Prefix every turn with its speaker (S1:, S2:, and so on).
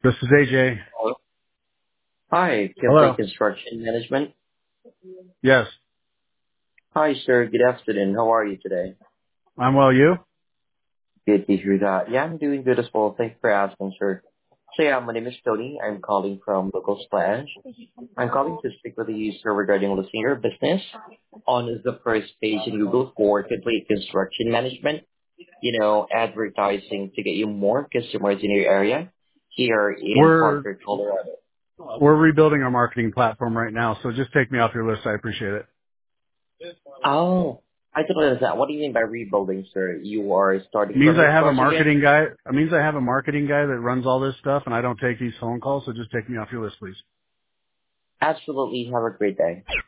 S1: This is AJ.
S2: Hello. Hi,
S1: Hello.
S2: Complete Construction Management.
S1: Yes.
S2: Hi, sir. Good afternoon. How are you today?
S1: I'm well. You?
S2: Good to hear that. Yeah, I'm doing good as well. Thanks for asking, sir. So yeah, my name is Tony. I'm calling from Local Splash. I'm calling to speak with you, sir, regarding listing your business on the first page in Google for Complete Construction Management. Advertising to get you more customers in your area here in
S1: We're
S2: Concord, Colorado.
S1: we're rebuilding our marketing platform right now, so just take me off your list. I appreciate it.
S2: Oh, I totally understand. What do you mean by rebuilding, sir? You are
S1: It
S2: starting
S1: means
S2: from
S1: I
S2: the
S1: have a
S2: scratch again?
S1: marketing guy. It means I have a marketing guy that runs all this stuff, and I don't take these phone calls. So just take me off your list, please.
S2: Absolutely. Have a great day.